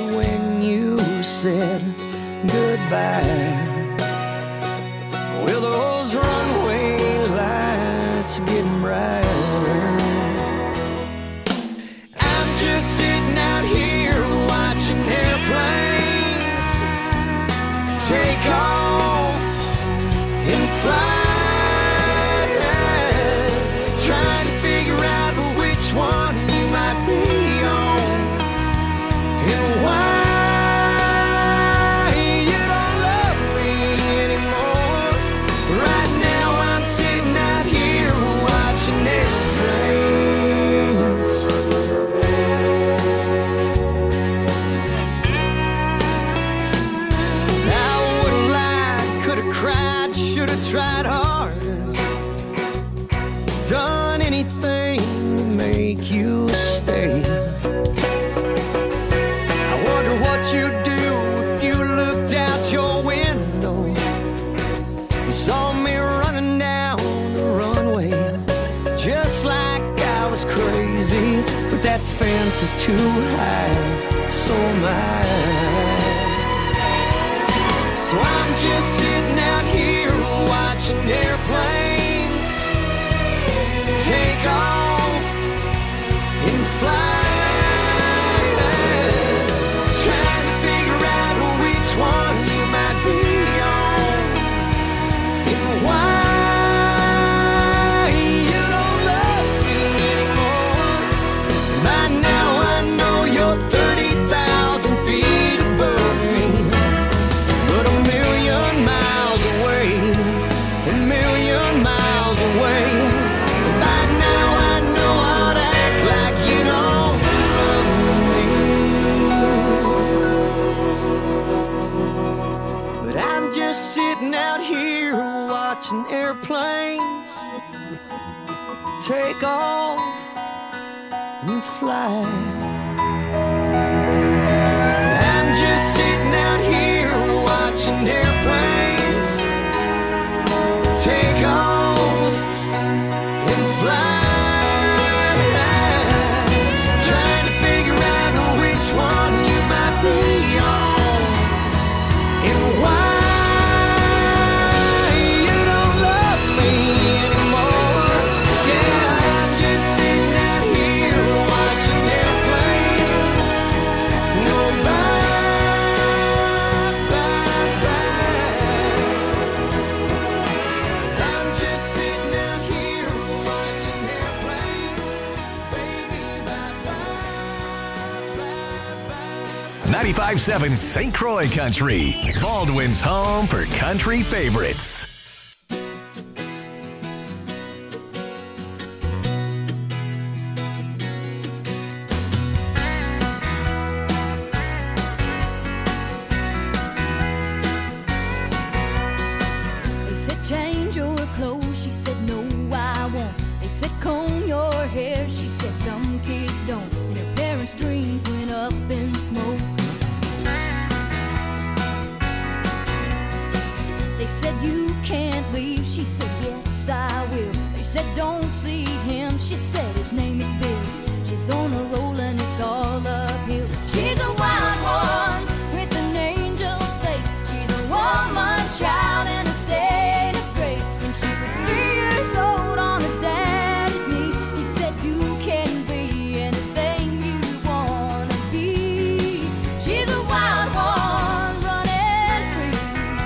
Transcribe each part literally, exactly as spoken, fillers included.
when you said goodbye. Well, those runway lights are getting brighter. I'm just sitting out here watching airplanes take off and fly, trying to figure out which one you might be on and why. Tried hard, done anything to make you stay. I wonder what you'd do if you looked out your window and saw me running down the runway, just like I was crazy. But that fence is too high, so am I. So I'm just sitting out here watching airplanes take off and fly, trying to figure out which one you might be on and why you don't love me anymore. By now I know you're thirty thousand feet above me, but a million miles away, a million miles away. By now I know I'd act like you don't love me. But I'm just sitting out here watching airplanes take off and fly. I'm just sitting out here watching airplanes take off and fly, trying to figure out which one you might be on and why you don't love me anymore. Yeah, I'm just sitting out here watching airplanes go by, by, by. I'm just sitting out here watching airplanes, baby, bye, bye, bye. ninety-five point seven Saint Croix Country, Baldwin's home for country favorites. They said change your clothes, she said no I won't. They said comb your hair, she said some kids don't. And her parents' dreams went up in smoke. They said you can't leave, she said yes I will. They said don't see him, she said his name is Bill. She's on a roll and it's all uphill. She's a wild one with an angel's face. She's a woman child in a state of grace. When she was three years old on her daddy's knee, he said you can be anything you wanna be. She's a wild one running free.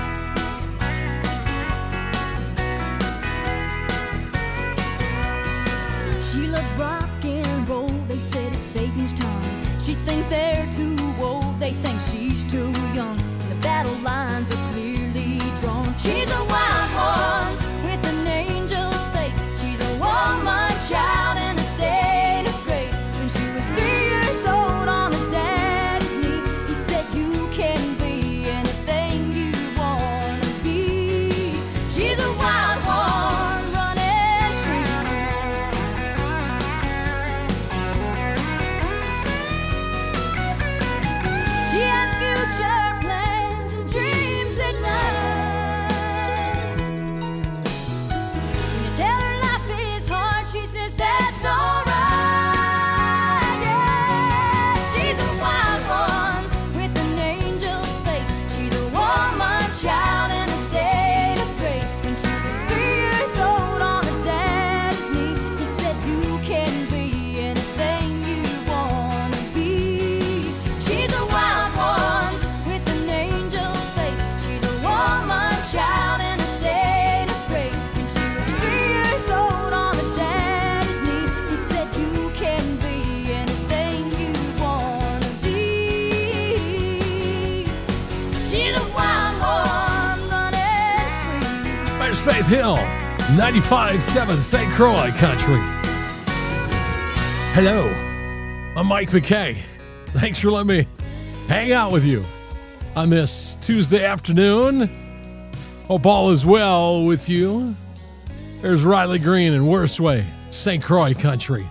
She loves rock and roll, they said it's Satan's tongue. She thinks they're too old, they think she's too young. And the battle lines are clearly drawn. She's a wild one with an angel's face. She's a woman child in a state of grace. When she was three years old on her daddy's knee, he said you can be anything you wanna be. She's a wild one running free. She has future Faith Hill, ninety-five point seven Saint Croix Country. Hello, I'm Mike McKay. Thanks for letting me hang out with you on this Tuesday afternoon. Hope all is well with you. There's Riley Green and Worst Way, Saint Croix Country.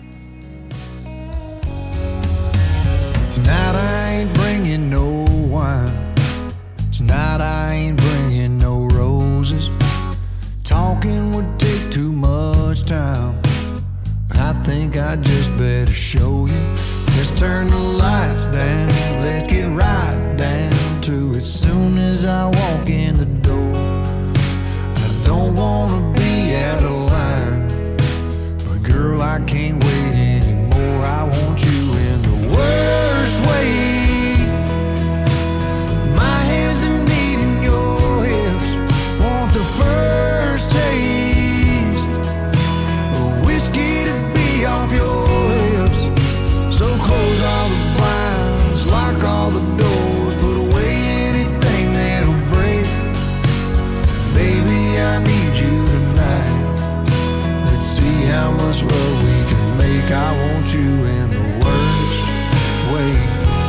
Tonight I ain't bringing no wine. Tonight I ain't bringing no roses. Talking would take too much time. I think I just better show you. Let's turn the lights down. Let's get right down to it. Soon as I walk in the door, I don't wanna be out of line, but girl, I can't wait anymore. I want you in the worst way. My hands are needing your hips. Want the first taste of whiskey to be off your lips. So close all the blinds, lock all the doors, put away anything that'll break. Baby, I need you tonight. Let's see how much love we can make. I want you in the worst way.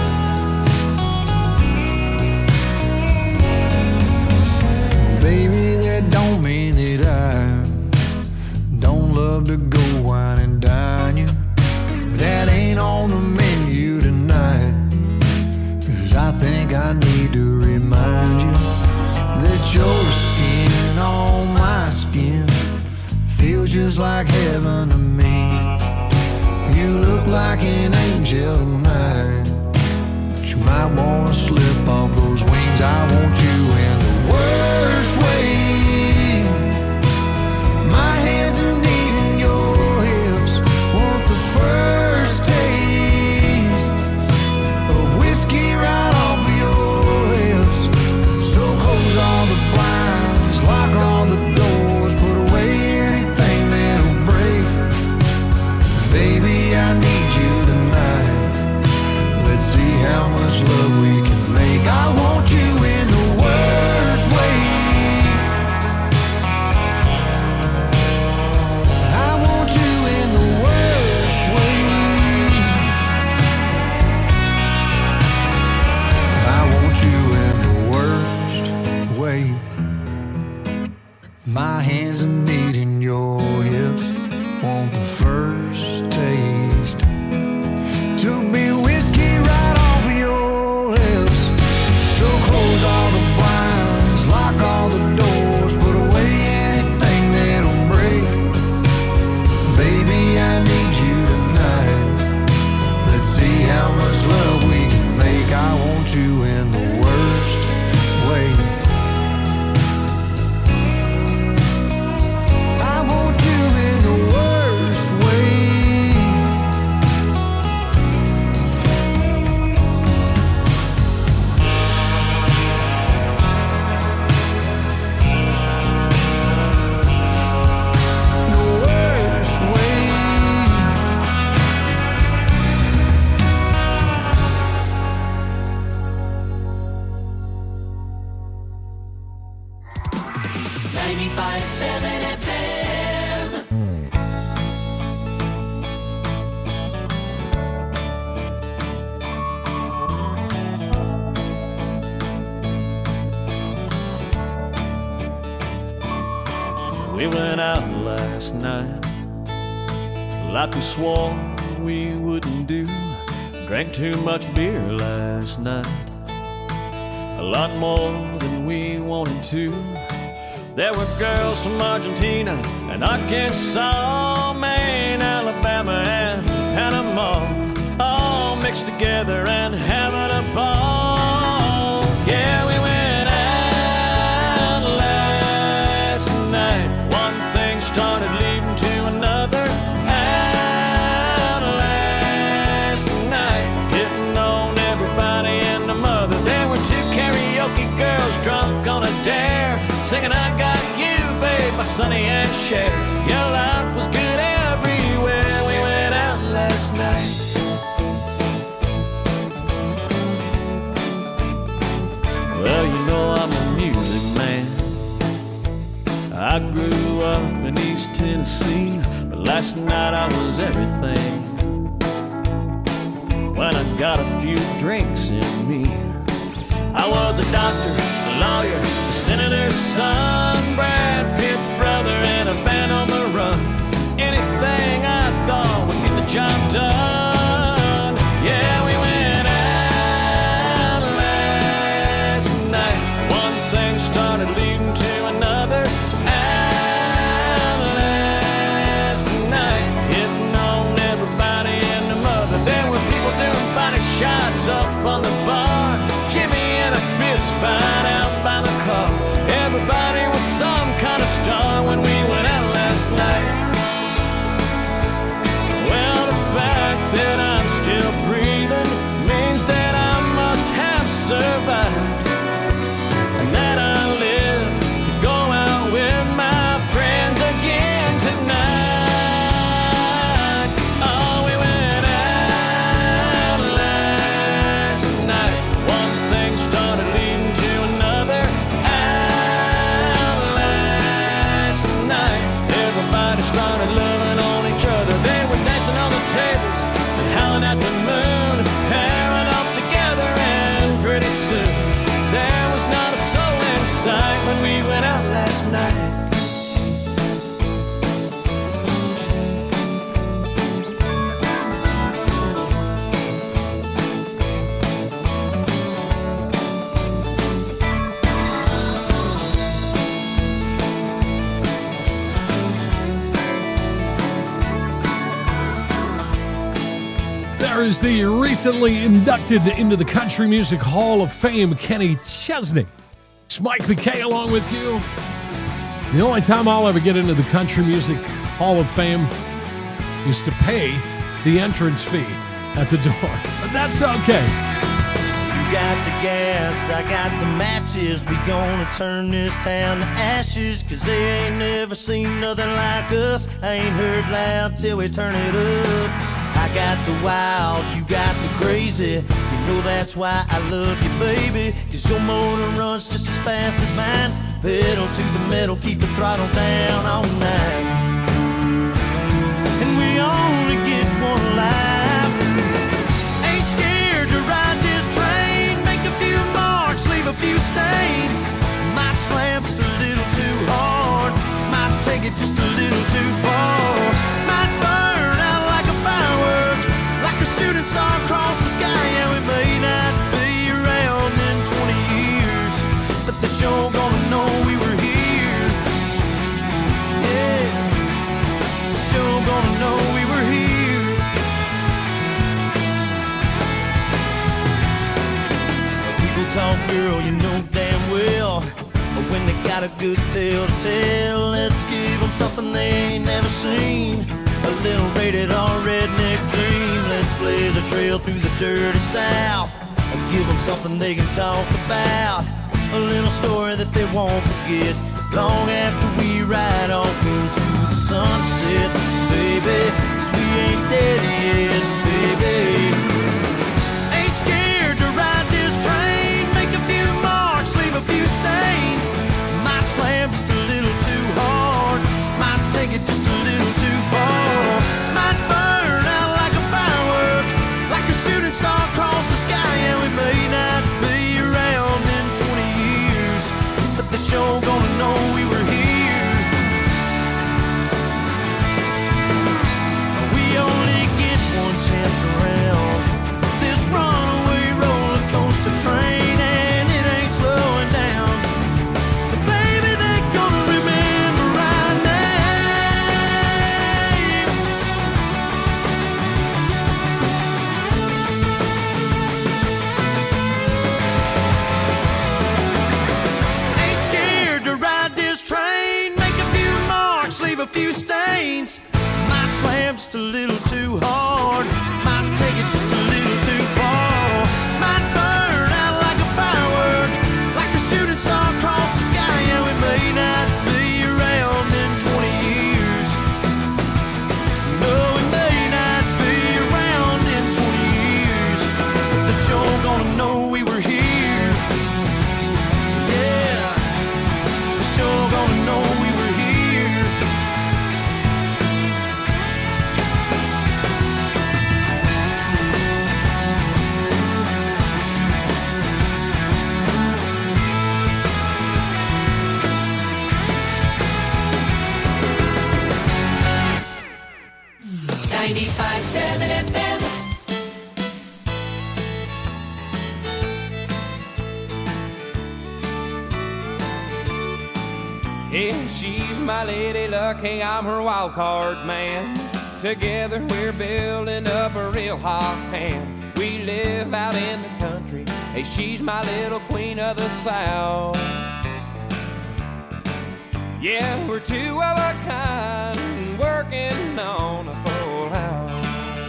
Baby, that don't mean that I don't love to go wine and dine you. That ain't on the menu tonight. Cause I think I need to remind you that your skin on my skin feels just like heaven to me. You look like an angel tonight, but you might wanna slip off those wings. I want you in the worst way. My hands are needing your hips. Want the first taste of whiskey right off of your lips. So close all the blinds, lock all the doors, put away anything that'll break. Baby, I need you tonight. Let's see how much love we can make. I want you in the worst way. I want you in the worst way. I want you in the worst way. My hands are needing your hips. Want the first taste to be whiskey right off of your lips. So close all the blinds, lock all the doors, put away anything that'll break. Baby, I need you tonight. Let's see how much love we can make. I want you in the worst way. I want you in the worst way. The worst way. ninety-five point seven F M. We went out last night like we swore we wouldn't do. Drank too much beer last night, a lot more than we wanted to. There were girls from Argentina and Arkansas, Maine, Alabama, and Panama, all mixed together and having a ball. Yeah, we went out last night. One thing started leading to another. Out last night, hitting on everybody and the mother. There were two karaoke girls drunk on a dare, singing I Got You, babe, by Sonny and Cher. Your life was good everywhere. We went out last night. Well, you know I'm a music man. I grew up in East Tennessee, but last night I was everything. When I got a few drinks in me, I was a doctor, a lawyer, a senator's son, Brad Pitt's brother, and a band on the run. Anything I thought would get the job done. Yeah, we went out last night. One thing started leading to another. Out last night, hitting on everybody and the mother. There were people doing body shots up on the bar. Jimmy and a fist fight out by the car. Everybody was some kind of star when we went out last night. Well, the fact that I'm still breathing means that I must have survived, and that I live to go out with my friends again tonight. Oh, we went out last night. One thing started leading to another. Out last night, everybody started loving on each other. They were dancing on the tables and howling at the moon, pairing off together, and pretty soon there was not a soul in sight when we went out last night. There is the recently inducted into the Country Music Hall of Fame, Kenny Chesney. It's Mike McKay along with you. The only time I'll ever get into the Country Music Hall of Fame is to pay the entrance fee at the door. But that's okay. You got the gas, I got the matches. We gonna turn this town to ashes, 'cause they ain't never seen nothing like us. I ain't heard loud till we turn it up. I got the wild, you got the crazy. You know that's why I love you, baby, 'cause your motor runs just as fast as mine. Pedal to the metal, keep the throttle down all night. And we only get one life. Ain't scared to ride this train. Make a few marks, leave a few stains. Might slam just a little too hard. Might take it just a little too far. Might burn out like a firework, like a shooting star across the sky. Yeah, we may not be around in twenty years, but they're sure gonna know we were here. Yeah, they're sure gonna know we were here. People talk, girl, you know damn well, but when they got a good tale to tell, let's give them something they ain't never seen. A little rated R redneck dream. Let's blaze a trail through the dirty South and give them something they can talk about. A little story that they won't forget long after we ride off into the sunset, baby, 'cause we ain't dead yet, baby. Ain't scared to ride this train. Make a few marks, leave a few stains. Might slam just a little too hard. Might take it just a little too far. Might burn out like a firework, like a shooting star across the sky. And we may not be around in twenty years, but they're sure gonna know we were here. We only get my lady luck, hey, I'm her wild card man. Together we're building up a real hot hand. We live out in the country, hey, she's my little queen of the South. Yeah, we're two of a kind, working on a full house.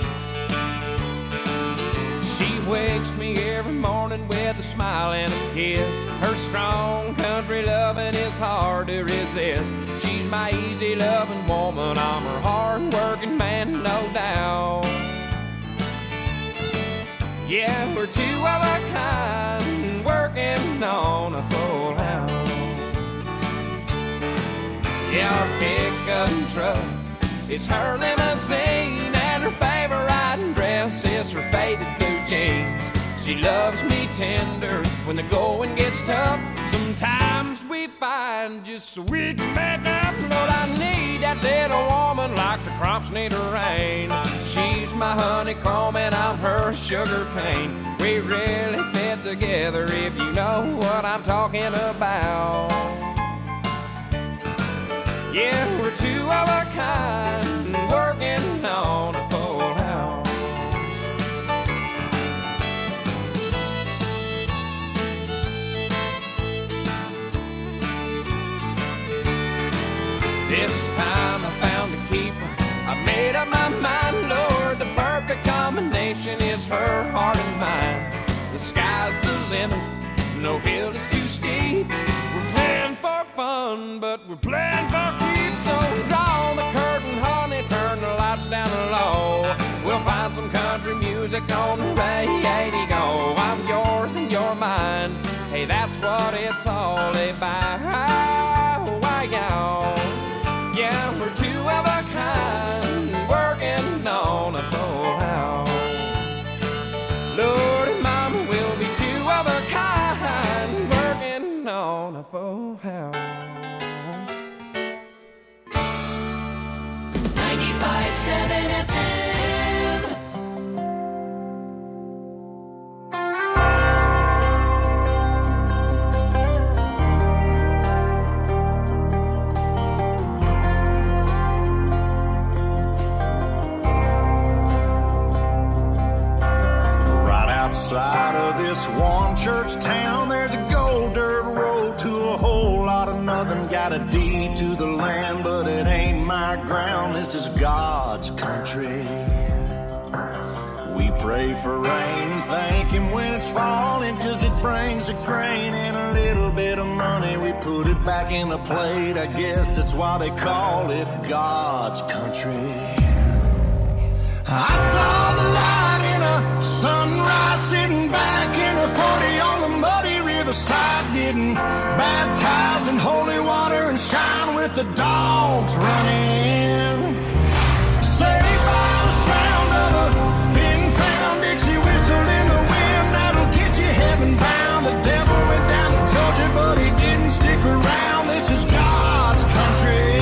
She wakes me every morning with a smile and a kiss. Her strong country loving is hard to resist. She's my easy loving woman, I'm her hard working man, no doubt. Yeah, we're two of a kind, working on a full house. Yeah, our pickup truck is her limousine, and her favorite dress is her faded blue jeans. She loves me tender when the going gets tough. Sometimes we find just so we can make up. Lord, I need that little woman like the crops need a rain. She's my honeycomb and I'm her sugar cane. We really fit together if you know what I'm talking about. Yeah, we're two of a kind, working on a full house. This time I found a keeper, I made up my mind, Lord, the perfect combination is her heart and mine. The sky's the limit, no hill is too steep. We're playing for fun, but we're playing for keeps. So draw the curtain, honey, turn the lights down low. We'll find some country music on the radio. I'm yours and you're mine, hey, that's what it's all about. Why, y'all? Yeah, we're two of a kind, working on a full house. Lord and Mama will be two of a kind, working on a full house. ninety-five point seven F M. Outside of this one church town, there's a gold dirt road to a whole lot of nothing. Got a deed to the land, but it ain't my ground. This is God's country. We pray for rain and thank Him when it's falling, 'cause it brings a grain and a little bit of money. We put it back in the plate, I guess that's why they call it God's country. I saw the light in a sunrise, sitting back in a forty on the muddy riverside, getting baptized in holy water and shine with the dogs running. Saved by the sound of a pin found Dixie whistle in the wind, that'll get you heaven bound. The devil went down to Georgia, but he didn't stick around. This is God's country.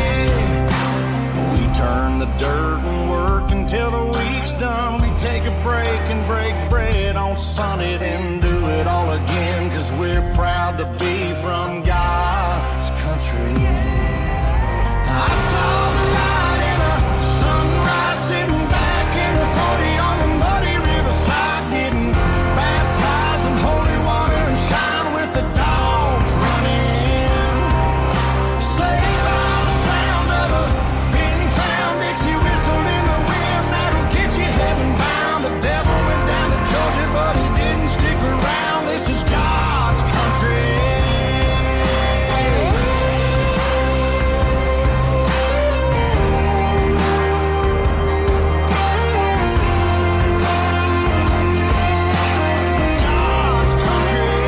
We turn the dirt and work until the week's done. We take a break and break bread on Sunday, then do it all again, 'cause we're proud to be from God's country. I saw the light in a sunrise, sitting back in a forty on the muddy riverside, getting baptized in holy water and shine with the dogs running. Saved by the sound of a pin found Dixie whistle in the wind, that'll get you heaven bound. The devil went down to Georgia, but he didn't stick around. This is God's country. God's country.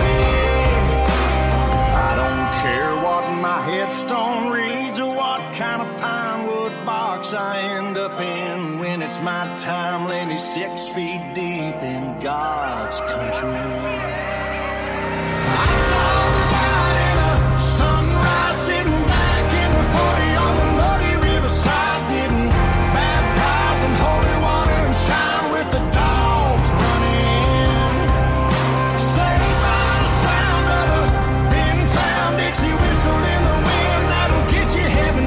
I don't care what my headstone reads or what kind of pine wood box I end up in. When it's my time, lay me six feet deep in God's country. I saw the light in a sunrise, sitting back in the forty on the muddy riverside, getting baptized in holy water and shine with the dogs running. Saved by the sound of a pin found Dixie whistle in the wind, that'll get you heaven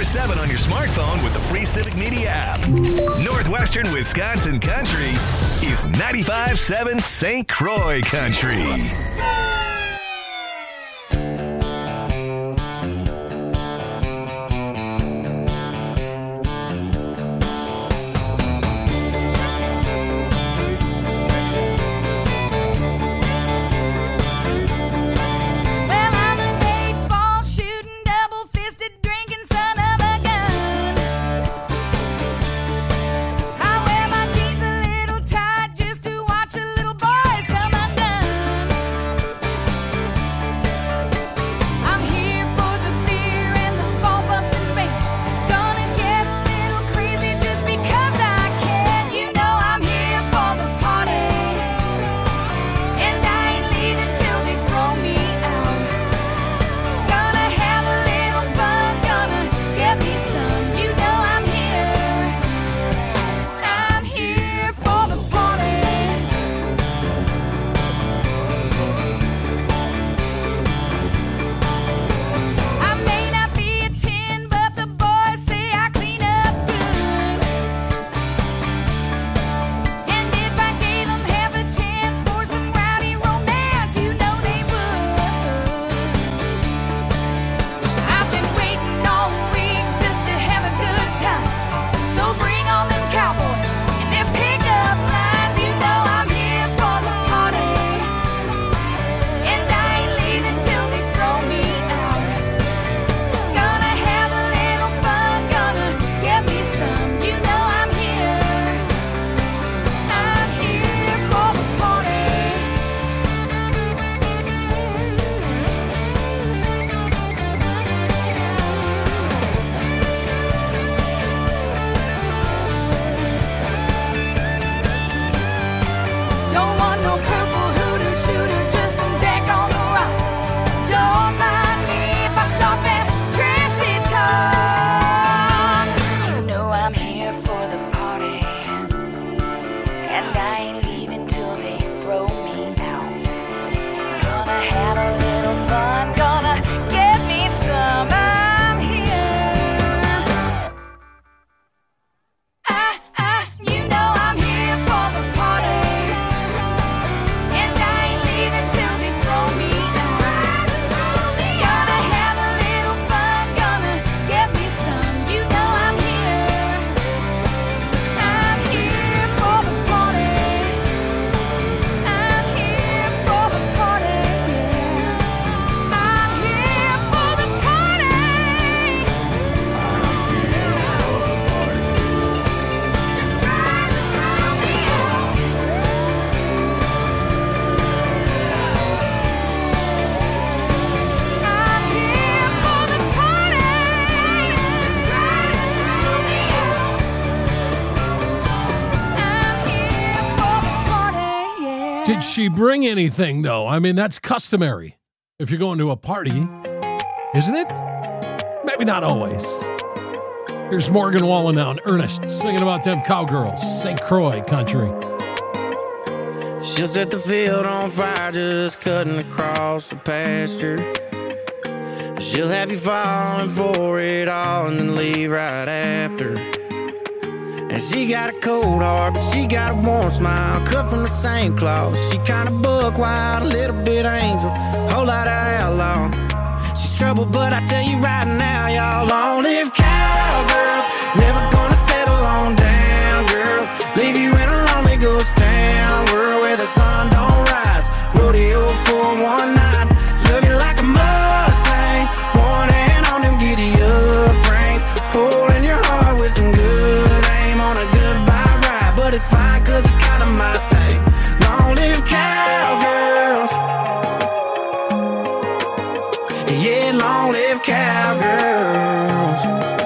twenty-four seven on your smartphone with the free Civic Media app. Northwestern Wisconsin Country is ninety-five seven Saint Croix Country. Did she bring anything, though? I mean, that's customary if you're going to a party, isn't it? Maybe not always. Here's Morgan Wallen now and Ernest singing about them cowgirls, Saint Croix Country. She'll set the field on fire just cutting across the pasture. She'll have you falling for it all and then leave right after. And she got a cold heart, but she got a warm smile, cut from the same cloth. She kinda buck wild, a little bit angel, whole lot of outlaw. She's trouble, but I tell you right now, y'all, long live cowgirls, never gonna settle on down, girls. Leave you in a lonely ghost town, world where the sun don't rise. Rodeo for one night, love you like a Mustang, one hand on them giddy up reins, holding your heart with some good aim on a goodbye ride. But it's fine, cause it's kinda my thing. Long live cowgirls. Yeah, long live cowgirls.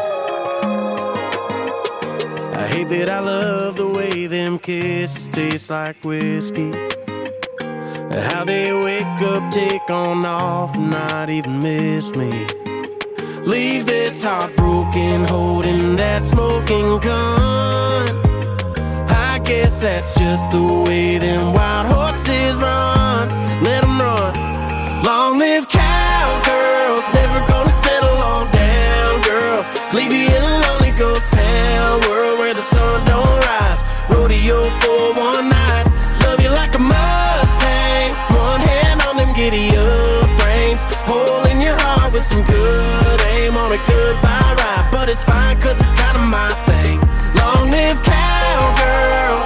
I hate that I love the way them kisses taste like whiskey. How they wake up, take on off, and not even miss me. Leave this heartbroken, holding that smoking gun. I guess that's just the way them wild horses run. Let them run. Long live cowgirls, never gonna settle on down, girls. leave you in a lonely ghost town, world where the sun don't rise. Rodeo for one night, love you like a Mustang. One hand on them giddy up reins, hole in your heart with some good aim on a goodbye ride. But it's fine cause it's kinda my thing. Long live cowgirls.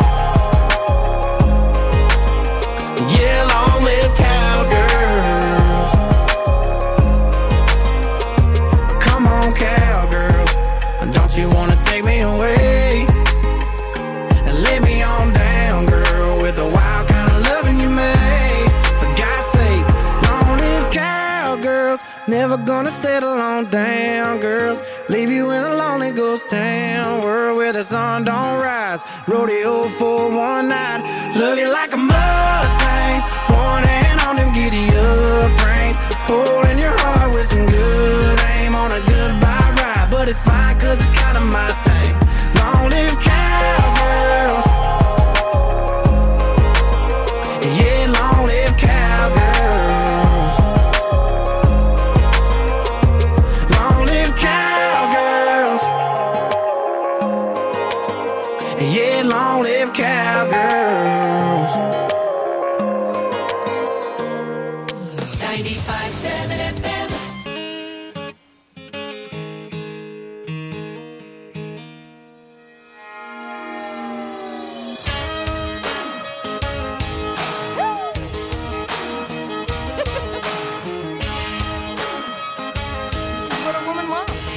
Yeah, long live cowgirls. Come on, cowgirls, don't you wanna take me away and lay me on down, girl, with the wild kind of loving you made. For God's sake, long live cowgirls. Never gonna settle on down, girls. Leave you in a lonely ghost town, world where the sun don't rise. Rodeo for one night, love you like a Mustang. One hand on them giddy up reins, holding your heart with some good aim on a goodbye ride. But it's fine cause it's kinda my thing. Long live cowgirls. Yeah, long live cowgirls. Long live cowgirls. Yeah, long live cowgirls. ninety-five seven F M. This is what a woman wants.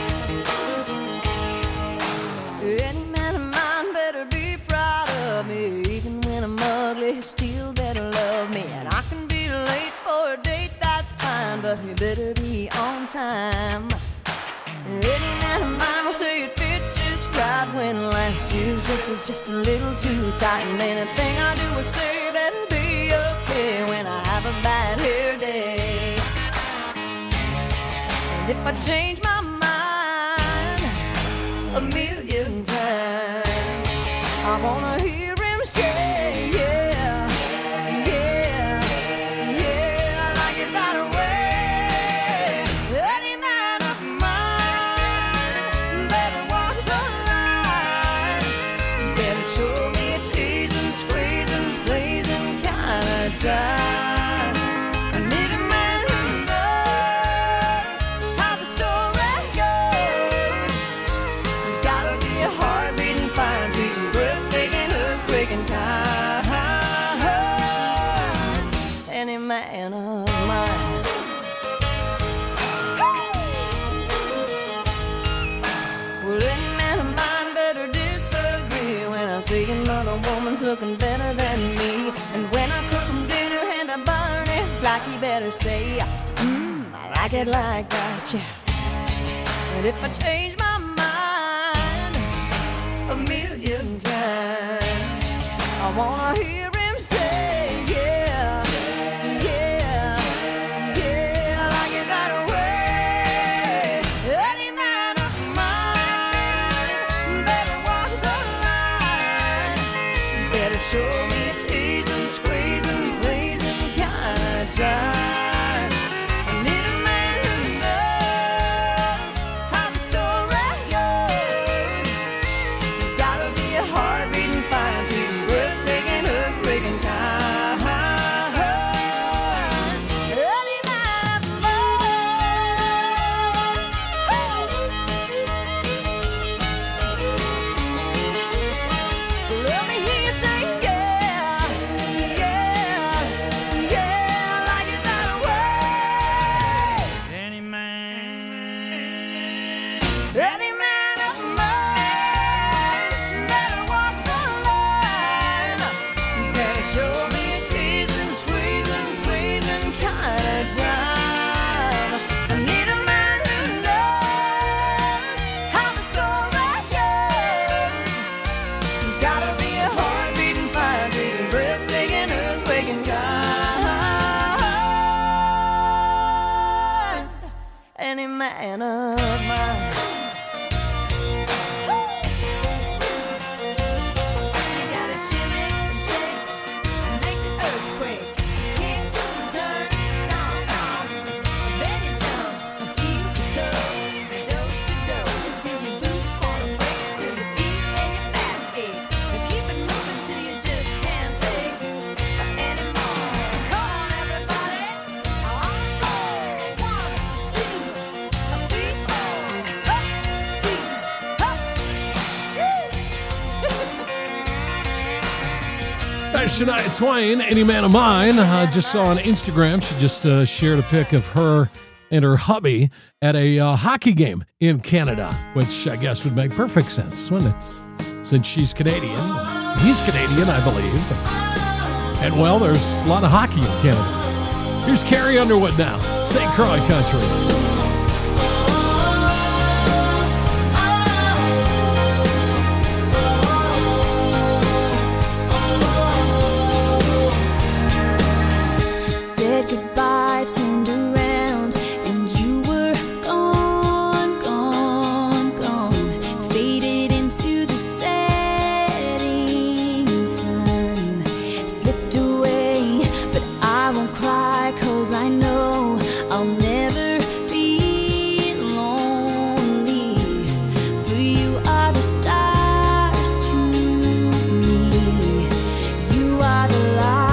Any man of mine better be proud of me. Even when I'm ugly, he still better love me. And I can be late for a date, that's fine, but he better be on time. Any man of mine will say it fits just right when last year's dress is just a little too tight. And anything I do or say better be okay when I have a bad hair day. And if I change my mind a million times, I wanna hear him say, yeah, yeah, yeah, I like it that way. Any man of mine better walk the line, better show me a teasing, squeezing, pleasing kind of time. I need a man who knows how the story goes. There's gotta be a heart-beating, fine-tuning, breathtaking, earthquaking kind. Any man of mine. Well, any man of mine better disagree when I see another woman's looking better than me. And when I cook him dinner and I burn it, like he better say, mmm, I like it like that, yeah. And if I change my mind a million times, I wanna hear him say, yeah, yeah, yeah, I like it that way. Any man of mine better walk the line, better show me a teasing, squeezing, pleasing kind of time. I need a man who knows how the story goes. There's gotta be a heart-beating, fine-tuning, breathtaking, earthquaking kind. Any man of mine. Let me hear you say, yeah, yeah, yeah, I like it that way. Any man. Any man of mine better walk the line, better show me a teasing, squeezing, pleasing kind of time. I need a man who knows how the story goes. There's gotta be a heart-beating, fine-beating, breathtaking, earthquaking kind. Any man of mine. You gotta shimmy, shake, and make the earthquake. Kick, turn, stomp, stomp. Then you jump, keep your toe. Dose to dose until you Shania Twain, Any Man of Mine. I uh, just saw on Instagram, she just uh, shared a pic of her and her hubby at a uh, hockey game in Canada, which I guess would make perfect sense, wouldn't it? Since she's Canadian. He's Canadian, I believe. And, well, there's a lot of hockey in Canada. Here's Carrie Underwood now, Saint Croix Country. Turned around and you were gone, gone, gone. Faded into the setting sun. Slipped away, but I won't cry, 'cause I know I'll never be lonely. For you are the stars to me. You are the light.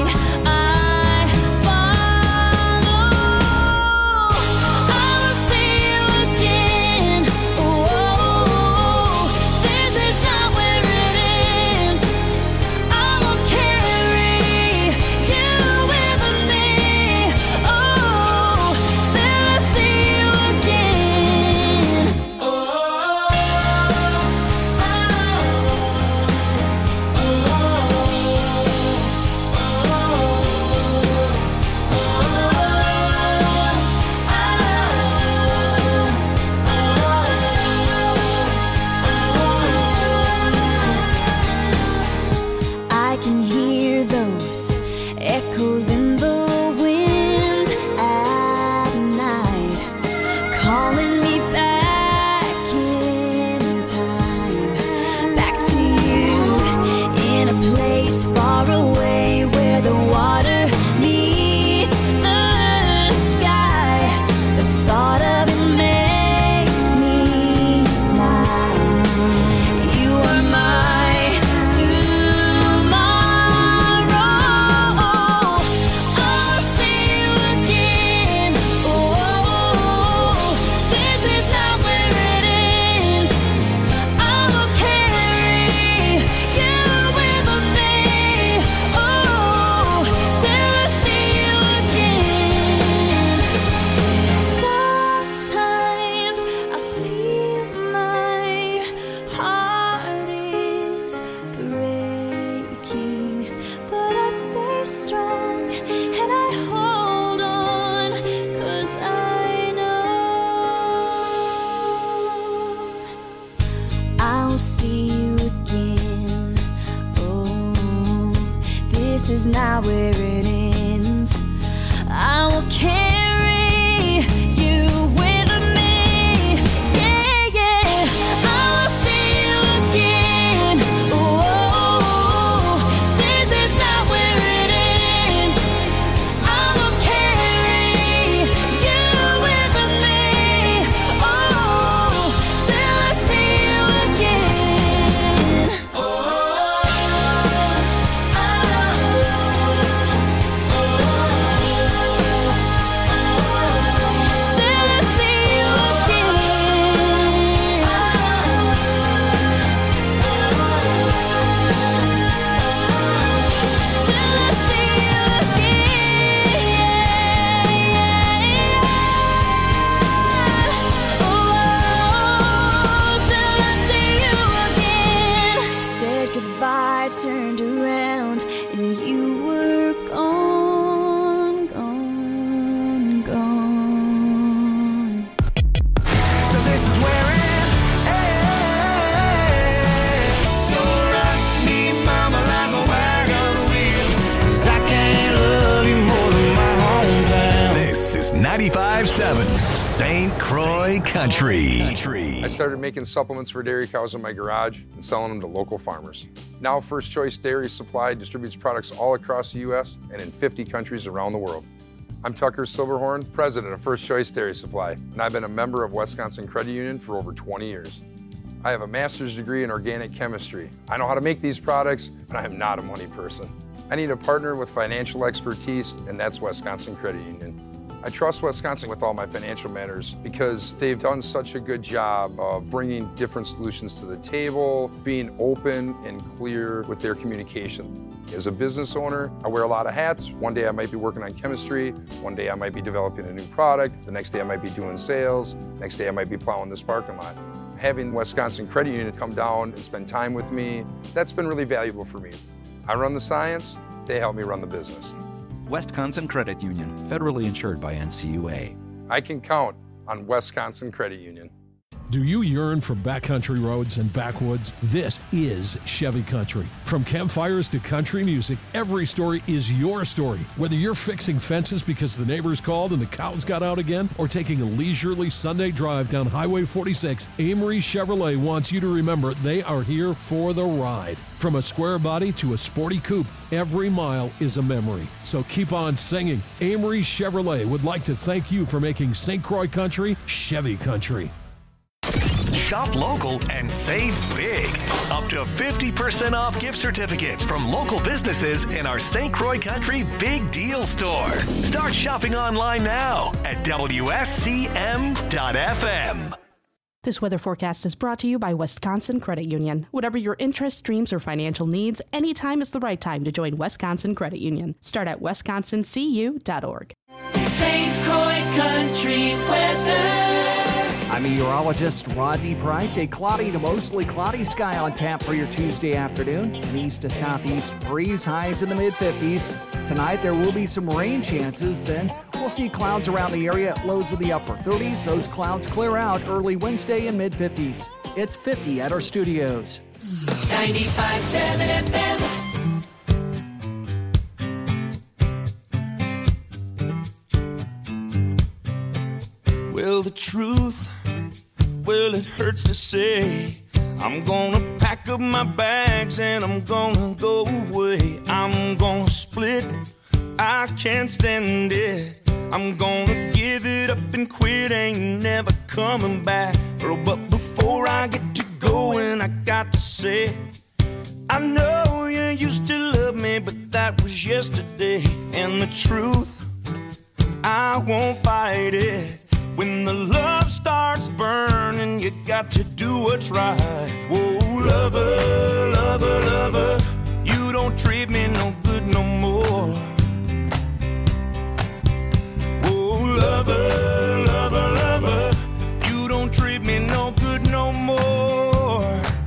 Is not where it ends. I will carry you with me. Yeah, yeah. I will see you again. Oh, this is not where it ends. I will carry you with me. Oh, till I see you again. Oh. Turned around and you were gone, gone, gone. So this is where it ends. So rock me, mama, like a wagon wheel, 'cause I can't love you more than my hometown. This is ninety-five seven Saint Croix Country. I started making supplements for dairy cows in my garage and selling them to local farmers. Now First Choice Dairy Supply distributes products all across the U S and in fifty countries around the world. I'm Tucker Silverhorn, president of First Choice Dairy Supply, and I've been a member of Wisconsin Credit Union for over twenty years. I have a master's degree in organic chemistry. I know how to make these products, but I am not a money person. I need a partner with financial expertise, and that's Wisconsin Credit Union. I trust Wisconsin with all my financial matters because they've done such a good job of bringing different solutions to the table, being open and clear with their communication. As a business owner, I wear a lot of hats. One day I might be working on chemistry, one day I might be developing a new product, the next day I might be doing sales, next day I might be plowing this parking lot. Having Wisconsin Credit Union come down and spend time with me, that's been really valuable for me. I run the science, they help me run the business. Wisconsin Credit Union, federally insured by N C U A. I can count on Wisconsin Credit Union. Do you yearn for backcountry roads and backwoods? This is Chevy Country. From campfires to country music, every story is your story. Whether you're fixing fences because the neighbors called and the cows got out again, or taking a leisurely Sunday drive down Highway forty-six, Amory Chevrolet wants you to remember they are here for the ride. From a square body to a sporty coupe, every mile is a memory. So keep on singing. Amory Chevrolet would like to thank you for making Saint Croix Country Chevy Country. Shop local and save big. Up to fifty percent off gift certificates from local businesses in our Saint Croix Country Big Deal Store. Start shopping online now at W S C M dot F M. This weather forecast is brought to you by Wisconsin Credit Union. Whatever your interests, dreams, or financial needs, anytime is the right time to join Wisconsin Credit Union. Start at wisconsin c u dot org. Saint Croix Country weather. I'm meteorologist Rodney Price. A cloudy to mostly cloudy sky on tap for your Tuesday afternoon. An east to southeast breeze, highs in the mid fifties. Tonight there will be some rain chances. Then we'll see clouds around the area, lows in the upper thirties. Those clouds clear out early Wednesday in mid fifties. It's fifty at our studios. ninety-five point seven F M. Well, the truth, well, it hurts to say. I'm gonna pack up my bags and I'm gonna go away. I'm gonna split, I can't stand it. I'm gonna give it up and quit, ain't never coming back. But before I get to going, I got to say, I know you used to love me, but that was yesterday. And the truth, I won't fight it. When the love starts burning, you got to do what's right. Whoa, lover, lover, lover, you don't treat me no good no more. Whoa, lover, lover, lover, you don't treat me no good no more.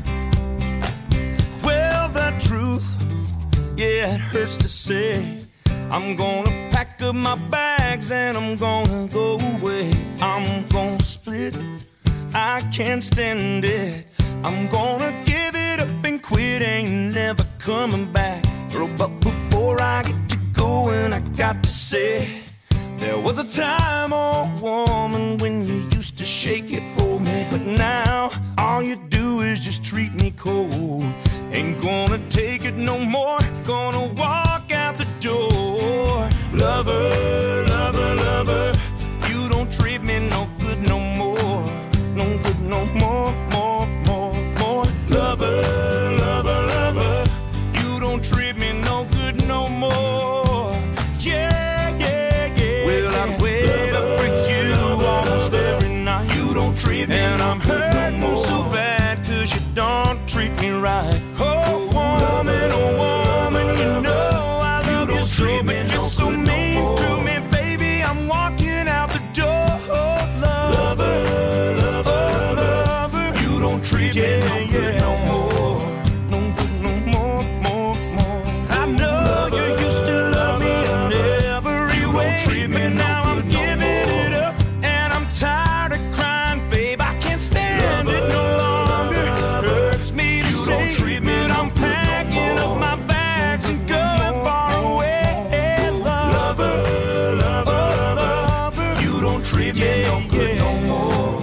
Well, the truth, yeah, it hurts to say. I'm gonna pack up my bags and I'm gonna go away. I'm gonna split, I can't stand it. I'm gonna give it up and quit, ain't never coming back. But before I get to going, I got to say, there was a time, oh woman, when you used to shake it for me. But now, all you do is just treat me cold. Ain't gonna take it no more, gonna walk out the door. Lover, lover, lover, you don't treat me no good no more. No good no more, more, more, more. Lover, lover, lover, you don't treat me no good no more. Yeah, yeah, yeah. Well, I wait up for you almost every night. You don't treat me and I'm hurting no so bad cause you don't treat me right. Oh, woman, oh, woman, you know I love you so, but you're so mean to me, baby. I'm walking out the door. Lover, lover, lover, you don't treat me no good no more. No good no more, more, more. I know you used to love me in every way, treat me now I'm giving it up and I'm tired of crying, babe. I can't stand it no longer. Hurts me to say, treat me, I'm packing up my bags and going far away. Lover, lover, lover, you don't treat me no good no more.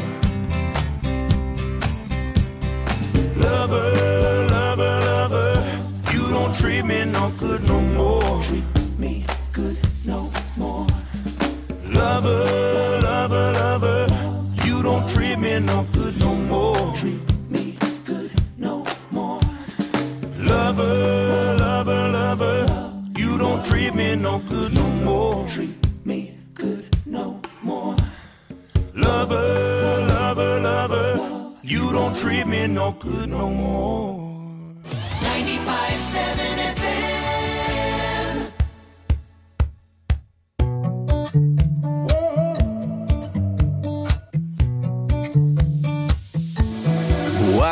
Lover, lover, lover, you don't treat me no good no more. Treat me good no more. Lover, lover, lover, you don't treat me no good no more. Treat me good no more. Lover, lover, lover, you don't treat me no good no more. Treat me good no more. Lover, lover, lover, you don't treat me no good no more. ninety-five point seven F M.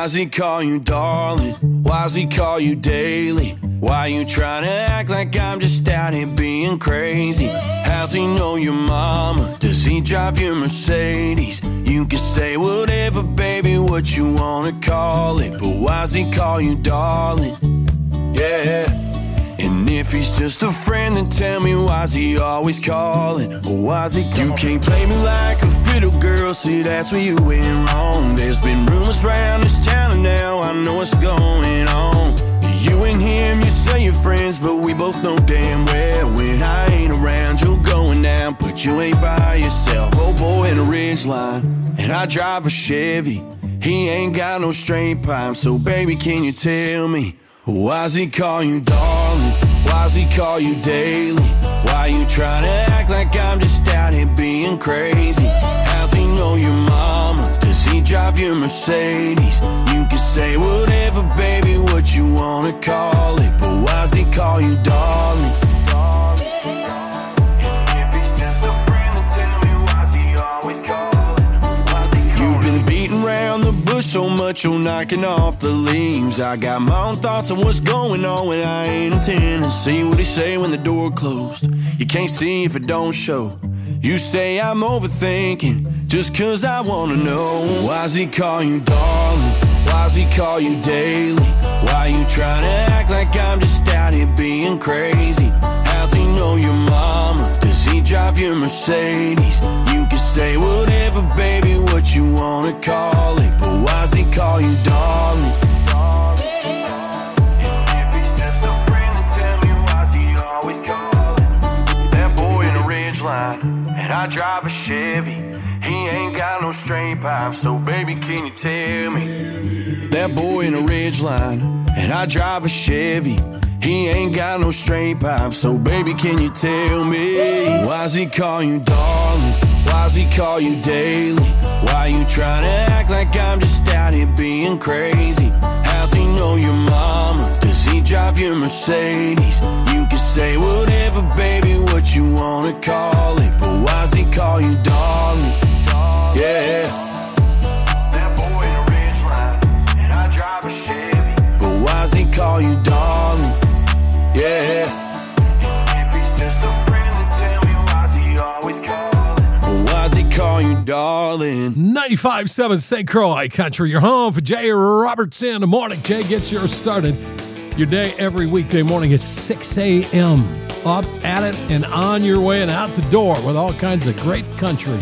Why's he call you darling? Why's he call you daily? Why you trying to act like I'm just out here being crazy? How's he know your mama? Does he drive your Mercedes? You can say whatever, baby, what you wanna call it, but why's he call you darling? Yeah. And if he's just a friend, then tell me why's he always calling? Why's he calling? You can't play me like a fiddle girl, see that's where you went wrong. There's been rumors around this town and now I know what's going on. You and him, you say you're friends, but we both know damn well when I ain't around, you're going down, but you ain't by yourself. Oh boy in a Ridgeline, and I drive a Chevy. He ain't got no straight pipe, so baby, can you tell me, why's he call you darling? Why's he call you daily? Why you trying to act like I'm just out here being crazy? How's he know your mama? Does he drive your Mercedes? You can say whatever, baby, what you wanna call it, but why's he call you darling? You've been beating around the bush so much you're knocking off the leaves. I got my own thoughts on what's going on when I ain't in Tennessee. What he say when the door closed? You can't see if it don't show. You say I'm overthinking just cause I wanna know. Why's he call you darling? Why's he call you daily? Why you trying to act like I'm just out here being crazy? How's he know your mama? Does he drive your Mercedes? You can say whatever, baby, what you wanna call it, but why's he call you darling? And I drive a Chevy. He ain't got no straight pipe, so baby, can you tell me? That boy in a Ridgeline, and I drive a Chevy. He ain't got no straight pipe, so baby, can you tell me? Why's he call you darling? Why's he call you daily? Why you trying to act like I'm just out here being crazy? How's he know your mama? Does he drive your Mercedes? You can say whatever, baby, what you wanna call it, but why's he call you darling? Yeah. That boy in a Ridgeline, and I drive a Chevy. But why's he call you darling? Yeah. If he's just a friend, then tell me why's he always calling? But why's he call you darling? ninety-five point seven Saint Croix Country, your home for Jay Robertson. In the morning, Jay gets yours started. Your day every weekday morning at six a.m. Up at it and on your way and out the door with all kinds of great country.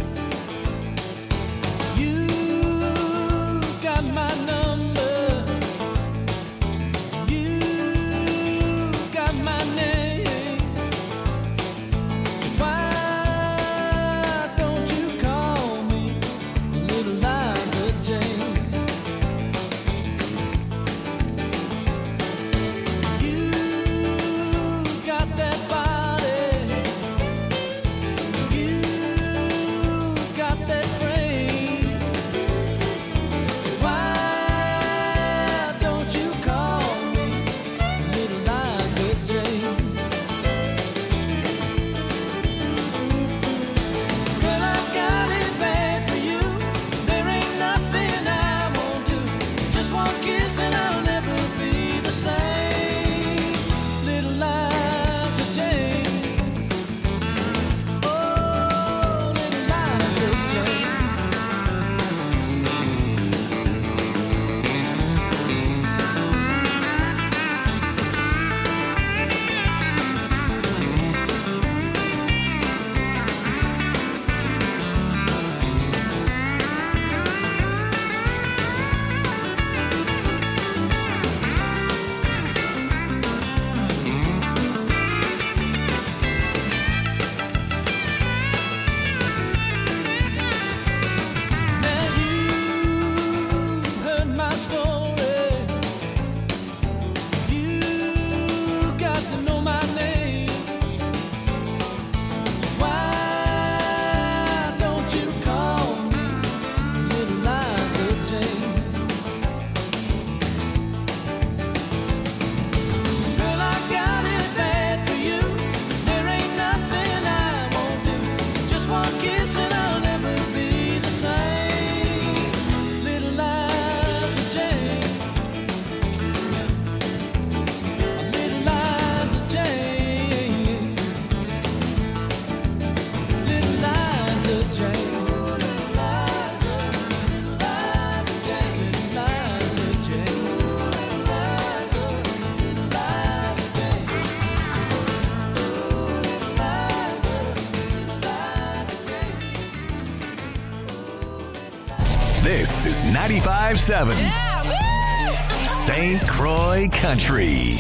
This is ninety-five seven Saint Croix Country.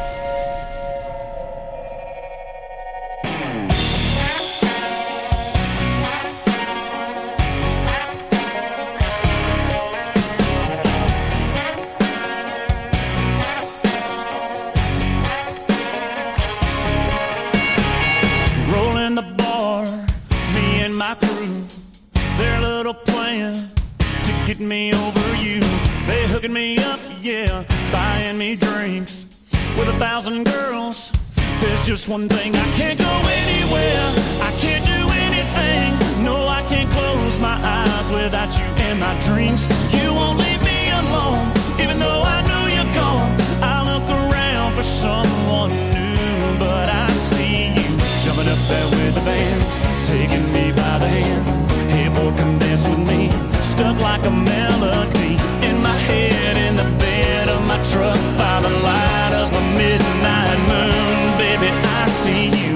Rolling the bar, me and my crew, their little plan to get me over you. They hooking me up, yeah, buying me drinks with a thousand girls. There's just one thing, I can't go anywhere, I can't do anything. No, I can't close my eyes without you in my dreams. You won't leave me alone, even though I know you're gone. I look around for someone new, but I see you jumping up there with the band, taking me by the hand. Hey boy, come dance with me, stuck like a melody in my head, in the bed of my truck by the light of a midnight moon. Baby, I see you.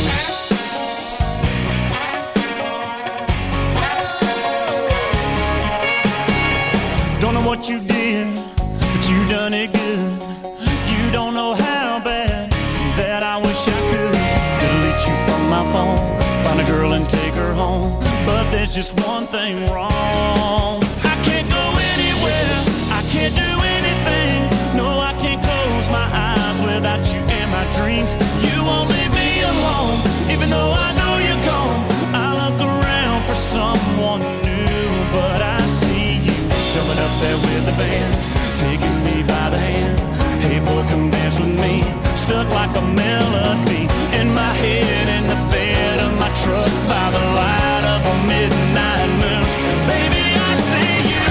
Don't know what you did, but you done it good. You don't know how bad that I wish I could delete you from my phone, find a girl and take her home. But there's just one thing wrong, I can't go anywhere, I can't do anything. No, I can't close my eyes without you in my dreams. You won't leave me alone, even though I know you're gone. I look around for someone new, but I see you jumping up there with the band, taking me by the hand. Hey boy, come dance with me, stuck like a melody in my head, in the bed of my truck by the light of a midnight moon. Baby, I see you.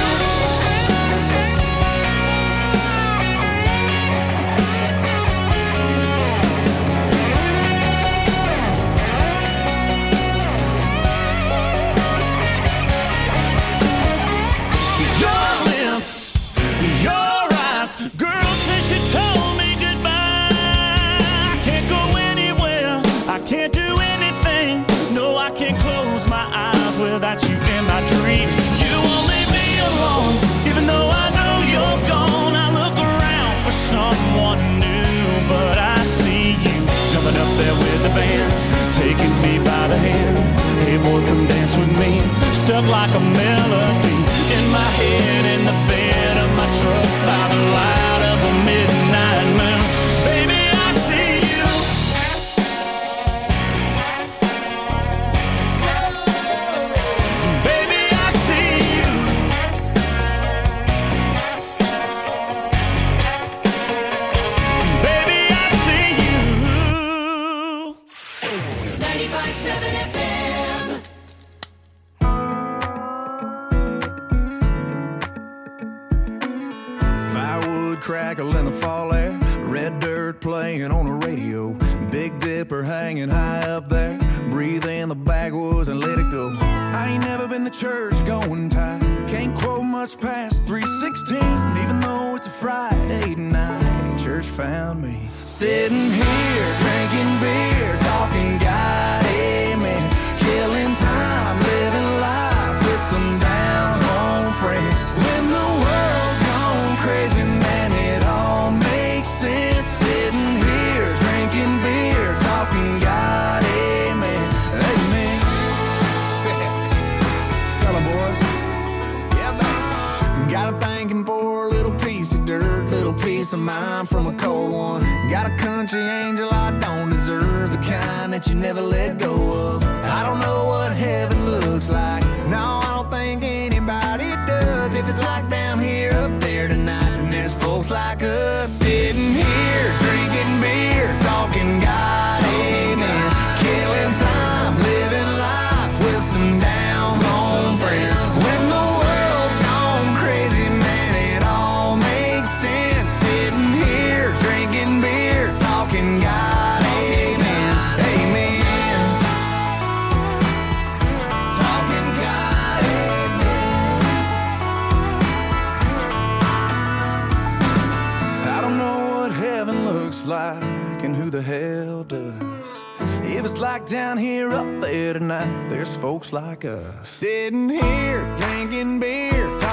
Your lips, your eyes, girl, since you told me goodbye, I can't go anywhere, I can't do anything. No, I can't close my eyes without you in my dreams. You won't leave me alone, even though I know you're gone. I look around for someone new, but I see you jumping up there with the band, taking me by the hand. Hey boy, come dance with me, stuck like a melody in my head, in the bed of my truck by the light of a midnight moon. Baby, I see you. Baby, I see you. Baby, I see you. ninety-five seven F M. Firewood crackle in the fall air, red dirt playing on the radio, Big Dipper hanging high up there, breathe in the backwoods and let it go. I ain't never been to church going tight, can't quote much past three sixteen, even though it's a Friday night. Church found me sitting here drinking beer, talking God, amen, killing time, living life with some down home friends. When the world's gone crazy, man, it all makes sense. Sitting here drinking beer, talking God, amen, amen. Tell 'em, boys. Yeah, man. Got a thanking for a little piece of dirt, little piece of mind from a cold one. Got a country angel I don't deserve, the kind that you never let go of. I don't know what heaven looks like, no, I don't think anybody does. If it's like down here, up there tonight, then there's folks like us sitting here drinking beer, talking God, amen, killing time, living life with some down home friends. When the world's gone crazy, man, it all makes sense. Sitting here drinking beer, talking God, amen, amen, talking God, amen. I don't know what heaven looks like and who the hell does. If it's like down here, up there tonight, there's folks like us sitting here drinking beer,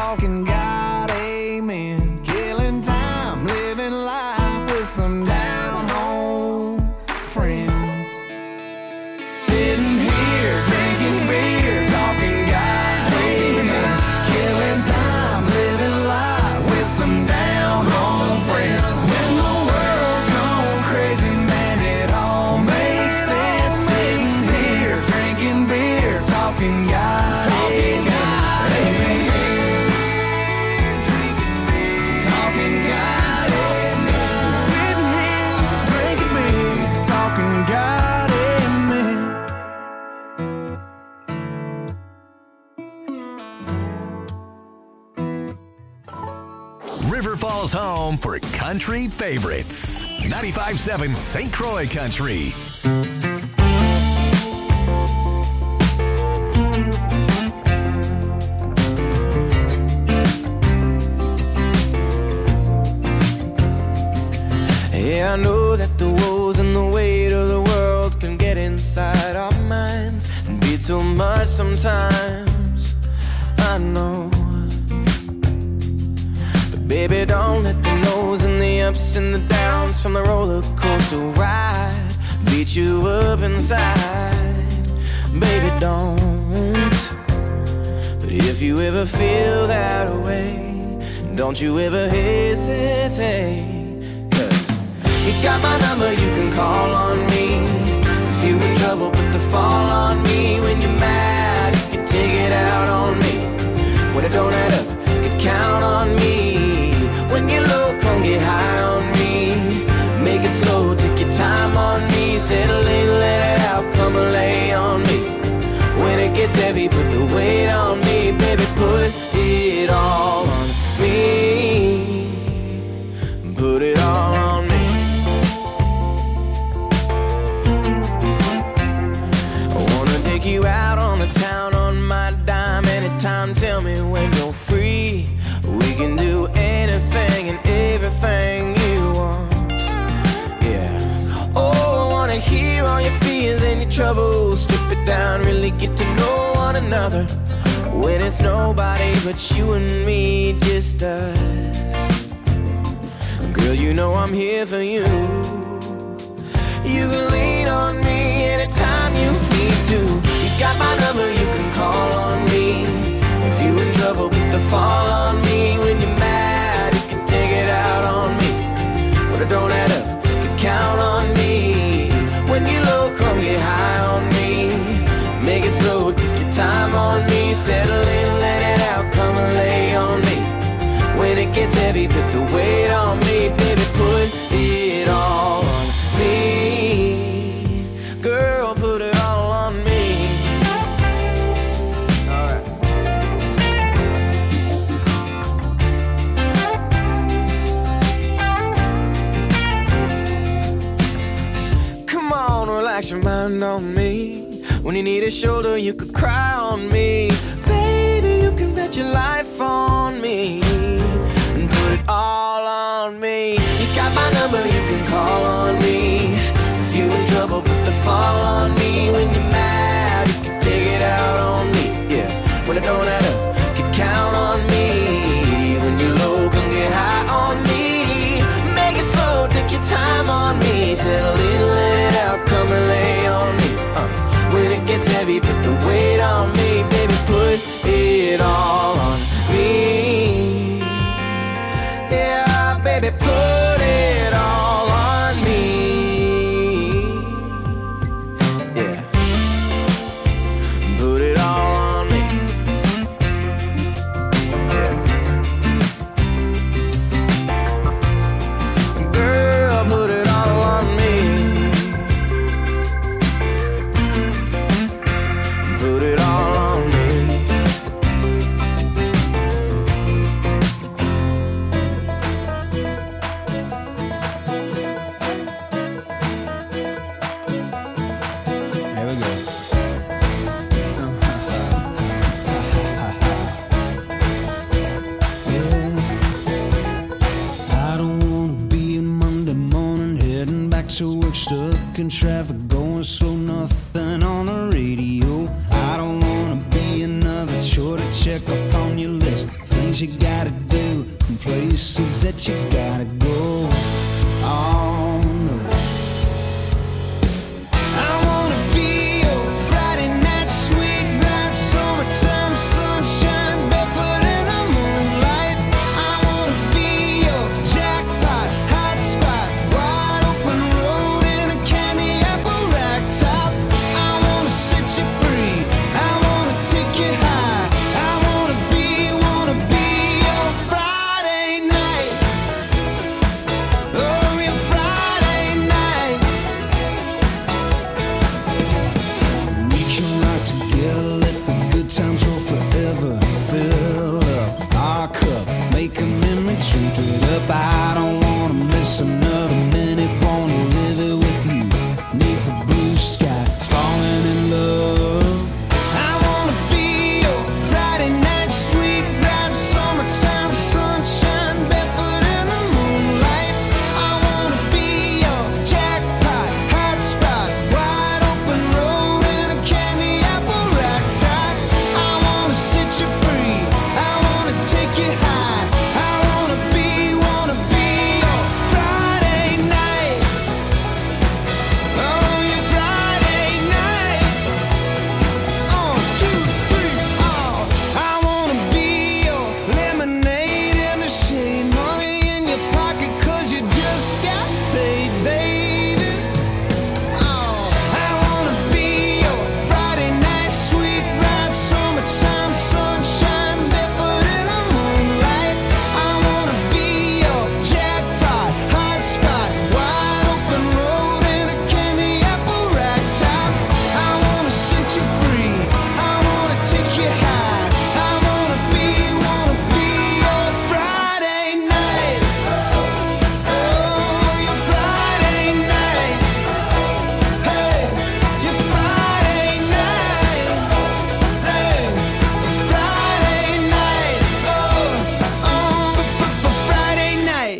River Falls home for country favorites. ninety-five point seven Saint Croix Country. Yeah, I know that the woes and the weight of the world can get inside our minds and be too much sometimes. I know. But baby, don't let the no's and the ups and the downs from the roller coaster ride beat you up inside. Baby, don't. But if you ever feel that way, don't you ever hesitate. You got my number, you can call on me. If you in trouble, put the fall on me. When you're mad, you can take it out on me. When it don't add up, you can count on me. When you're low, come get high on me. Make it slow, take your time on me. Settle in, let it out, come and lay on me. When it gets heavy, put the weight on me. Baby, put it all on me. Put it all on me. Take you out on the town on my dime anytime. Tell me when you're free. We can do anything and everything you want. Yeah. Oh, I wanna hear all your fears and your troubles. Strip it down, really get to know one another. When it's nobody but you and me, just us. Girl, you know I'm here for you. You can lean on me anytime you need to. You got my number, you can call on me. If you in trouble, put the fall on me. When you're mad, you can take it out on me. But it don't add up, you can count on me. When you're low, come get high on me. Make it slow, take your time on me. Settle in, let it out, come and lay on me. When it gets heavy, put the weight on me. Baby, put it all on me. Girl, put it all on me. All right. Come on, relax your mind on me. When you need a shoulder, you could cry on me. Baby, you can bet your life on me. And put it all on me. You got my number, you can call on me. If you in trouble, put the fall on me. When you're mad, you can take it out on me. Yeah, when it don't add up, you can count on me. When you're low, come get high on me. Make it slow, take your time on me. Settle in, let it out, come and lay on me. uh. When it gets heavy, put the weight on me. Baby, put it all on me. Yeah, baby, put it all on me. Yeah, put it all on me. Yeah. Girl, put it all on me. Put it all on me. To work, stuck in traffic, going slow, nothing on the radio. I don't wanna be another chore to check off on your list. Things you gotta do and places that you gotta go. Oh no, I wanna be your Friday night sweet ride, summertime sunshine, barefoot in the moonlight. I wanna be your jackpot, hot spot, wide open road in a candy apple rack top. I wanna set you free, I wanna take you high. I wanna be, wanna be your Friday night. up. I don't wanna miss another minute. Wanna live it with you, neath the blue sky, falling in love. I wanna be your Friday night sweet ride, summertime sunshine, barefoot in the moonlight. I wanna be your jackpot, hot spot, wide open road and a candy apple rack top. I wanna set you free, I wanna take you high. I wanna be, wanna be your Friday night. Oh, your Friday night. On, two, three, oh. I wanna be your lemonade in the shade, money in your pocket 'cause you just got paid, baby. Oh, I wanna be your Friday night sweet ride, summertime sunshine, barefoot in the moonlight. I wanna be your jackpot, hot spot, wide open road and a candy apple rack top. I wanna set you free, I wanna take you high. I wanna be, wanna be your Friday night. Oh, your Friday night. Hey, your Friday night. Hey, Friday night. Oh, oh, Friday night.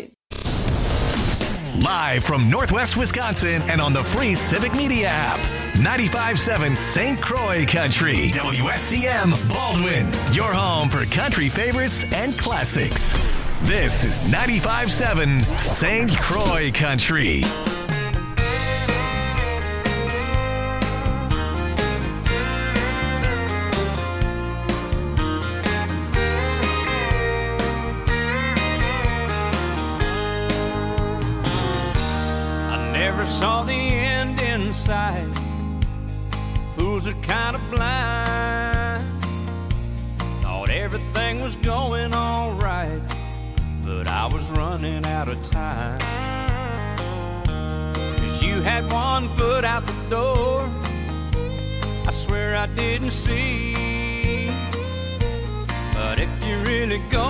Live from Northwest Wisconsin and on the free Civic Media app. ninety-five point seven Saint Croix Country. W S C M Baldwin. Your home for country favorites and classics. This is ninety-five point seven Saint Croix Country. I never saw the end in sight. Fools are kind of blind. Thought everything was going all right, but I was running out of time. 'Cause you had one foot out the door, I swear I didn't see. But if you really go